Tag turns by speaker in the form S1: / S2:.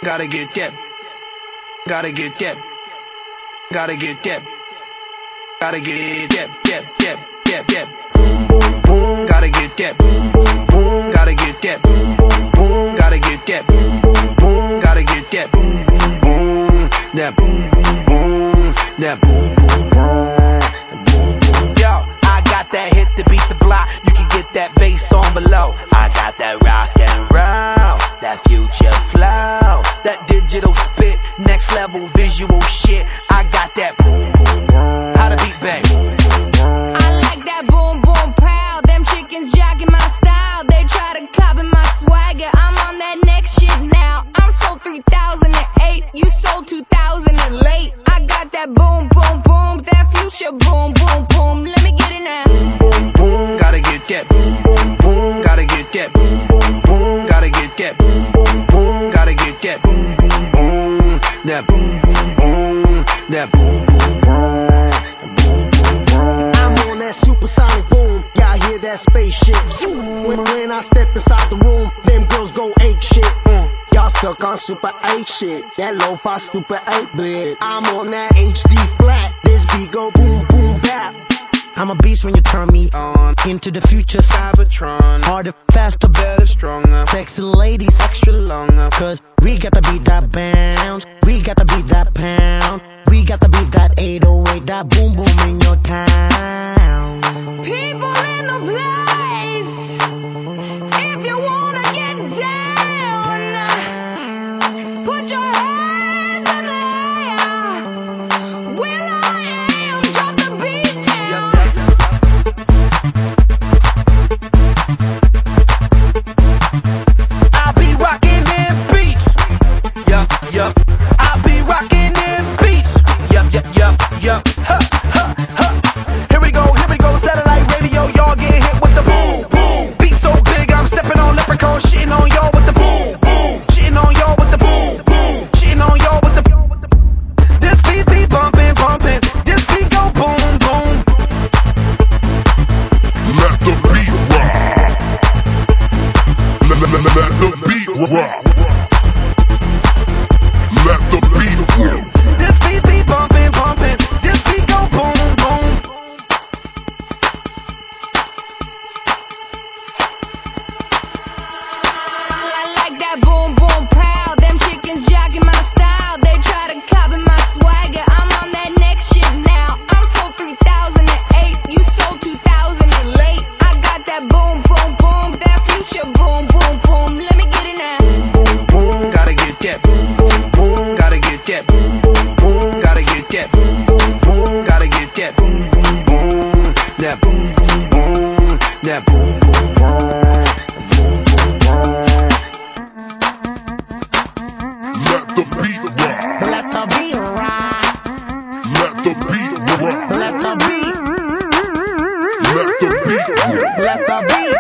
S1: Gotta get that. Gotta get that. Gotta get that. Gotta get that. Boom, boom, boom. Gotta get that. Boom, boom, boom. Gotta get that. Boom, boom, boom. Gotta get that. Boom, boom, boom. Gotta get that. Boom, boom, boom. That boom, boom, boom. That boom, boom, boom. Yo, I got that hit to beat the block. You can get that bass on below. I got that rock and roll, that future flow, that digital spit, next level visual shit. I got that boom, boom, boom. How to beat bang.
S2: I like that boom, boom, pow. Them chickens jacking my style. They try to copy my swagger. I'm on that next shit now. I'm sold 3008. You sold 2000 and late. I got that boom, boom, boom. That future boom, boom, boom. Let me get it now.
S1: Boom, boom, boom. Gotta get that. Boom, boom, boom. Gotta get that. Boom, boom, boom. Gotta get that. Boom, boom, boom. Gotta get that. Boom, boom, boom. That boom, boom, boom. That boom, boom, boom.
S3: I'm on that supersonic boom. Y'all hear that spaceship zoom. When I step inside the room, them girls go ape shit. Y'all stuck on super 8 shit. That lo-fi stupid 8-bit. I'm on that HD flat. This beat go boom, boom, bap. I'm a beast when you turn me on. Into the future, Cybertron. Harder, faster, better, stronger. Sexy ladies, extra longer. Cause we got to beat that bounce. We got to beat that pound. We got to beat that 808, that boom boom in your town.
S2: People in the place. If you wanna get down, put your hands in the air. Will I am, drop the beat now.
S1: I be rocking them beats. Yup. I be rocking them beats. Yup. Ha. Here we go. Satellite radio, y'all getting hit with the boom, boom. Beat so big, I'm stepping on leprechaun, shitting on y'all with the boom, boom. Shitting on y'all with the boom, boom. Shitting on y'all with the boom. This beat be bumping. This beat go boom, boom.
S4: Let the beat rock. Let the beat rock. Let the beat rock.
S1: This beat be bumping. This beat go boom, boom.
S2: I like that boom, boom, pow. Them chickens jacking my style. They try to copy my swagger. I'm on that next shit now. I'm sold 3008. You sold 2000 and late. I got that boom, boom, boom. That future boom, boom, boom. Let me get it now.
S1: Boom, boom, gotta get that. Boom, boom, boom, gotta get that. Boom, boom, boom, gotta get that. Boom, boom, boom, gotta get that. Boom, boom, boom, that boom, boom, boom, that boom, boom, boom.
S4: Let the beat rock.
S3: Let the beat rock.
S4: Let the beat rock.
S3: Let the beat.
S4: Let the beat rock.
S3: Let the beat.